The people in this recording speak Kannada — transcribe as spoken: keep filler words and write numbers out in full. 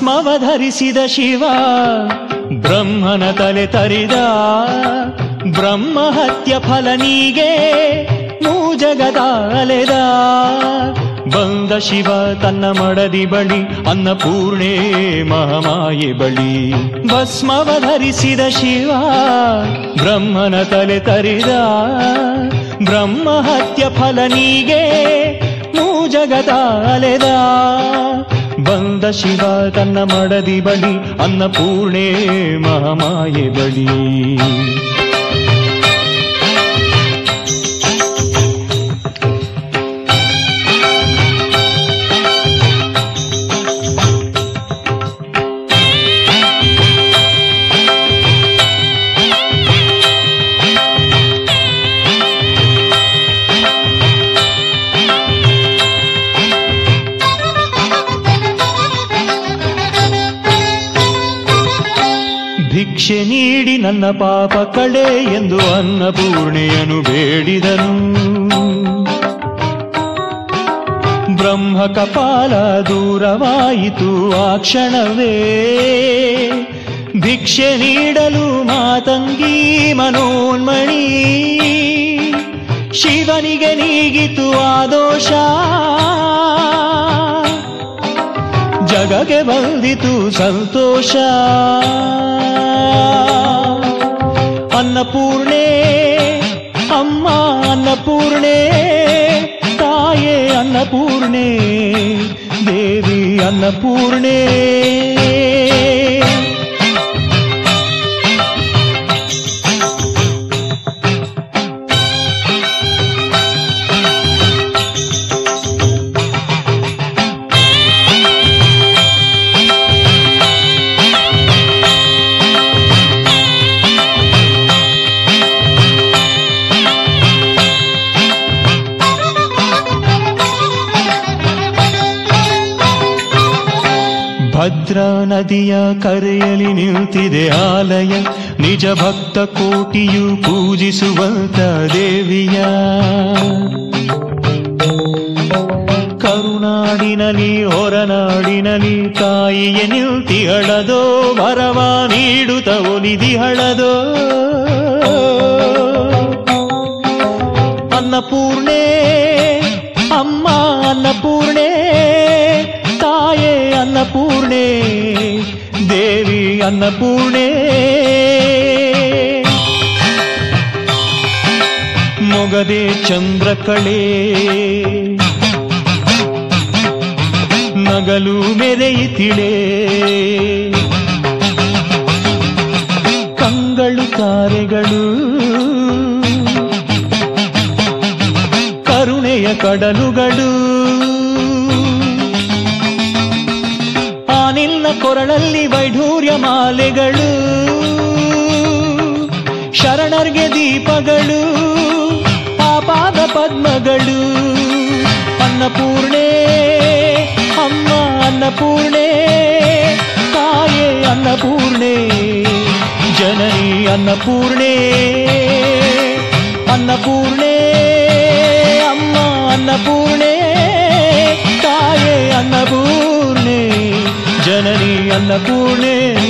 ಭಸ್ಮವ ಧರಿಸಿದ ಶಿವ ಬ್ರಹ್ಮನ ತಲೆ ತರಿದ ಬ್ರಹ್ಮಹತ್ಯ ಫಲನಿಗೆ ಮೂಜಗದ ಅಲೆದ ಬಂದ ಶಿವ ತನ್ನ ಮಡದಿ ಬಳಿ ಅನ್ನಪೂರ್ಣೆ ಮಹಾಮಾಯೆ ಬಳಿ ಭಸ್ಮವ ಧರಿಸಿದ ಶಿವ ಬ್ರಹ್ಮನ ತಲೆ ತರಿದ ಬ್ರಹ್ಮಹತ್ಯ ಫಲನಿಗೆ ಮೂಜಗದ ಅಲೆದ ಬಂದ ಶಿವ ತನ್ನ ಮಡದಿ ಬಳಿ ಅನ್ನಪೂರ್ಣೆ ಮಹಾಮಾಯೆ ಬಳಿ ಭಿಕ್ಷೆ ನೀಡಿ ನನ್ನ ಪಾಪ ಕಳೆ ಎಂದು ಅನ್ನಪೂರ್ಣೆಯನ್ನು ಬೇಡಿದನು. ಬ್ರಹ್ಮ ಕಪಾಲ ದೂರವಾಯಿತು ಆ ಕ್ಷಣವೇ. ಭಿಕ್ಷೆ ನೀಡಲು ಮಾತಂಗಿ ಮನೋನ್ಮಣಿ ಶಿವನಿಗೆ ನೀಗಿತು ಆ ದೋಷ. ಜಗಗೆ ಬಂದಿತು ಸಂತೋಷ. ಅನ್ನಪೂರ್ಣೆ ಅಮ್ಮ ಅನ್ನಪೂರ್ಣೆ ತಾಯೇ ಅನ್ನಪೂರ್ಣೆ ದೇವಿ ಅನ್ನಪೂರ್ಣೆ. ಭದ್ರಾ ನದಿಯ ಕರೆಯಲಿ ನಿಂತಿದೆ ಆಲಯ. ನಿಜ ಭಕ್ತ ಕೋಟಿಯು ಪೂಜಿಸುವಂತ ದೇವಿಯ. ಕರುನಾಡಿನಲಿ ಹೊರನಾಡಿನಲಿ ತಾಯಿಯ ನಿಲ್ತಿಹಳದೋ ವರವ ನೀಡುತ್ತ ಒಲಿದಿಹಳದೋ. ಅನ್ನಪೂರ್ಣೆ ಅಮ್ಮ ಅನ್ನಪೂರ್ಣೆ ತಾಯೇ ಅನ್ನಪೂರ್ಣೆ ದೇವಿ ಅನ್ನಪೂರ್ಣೆ. ಮೊಗದೆ ಚಂದ್ರಕಳೆ ನಗಲು ಮೆರೆಯಿತಿಳೆ. ಕಂಗಳು ತಾರೆಗಳು ಕರುಣೆಯ ಕಡಲುಗಳು. ನಿನ್ನ ಕೊರಳಲ್ಲಿ ವೈಢೂರ್ಯ ಮಾಲೆಗಳು. ಶರಣರ್ಗೆ ದೀಪಗಳು ಪಾಪಾದ ಪದ್ಮಗಳು. ಅನ್ನಪೂರ್ಣೆ ಅಮ್ಮ ಅನ್ನಪೂರ್ಣೆ ತಾಯೇ ಅನ್ನಪೂರ್ಣೆ ಜನನಿ ಅನ್ನಪೂರ್ಣೆ. ಅನ್ನಪೂರ್ಣೆ ಅಮ್ಮ ಅನ್ನಪೂರ್ಣೆ ತಾಯೇ ಅನ್ನಪೂರ್ಣೆ ಜನನಿ ಅನ್ನಪೂರ್ಣೆ.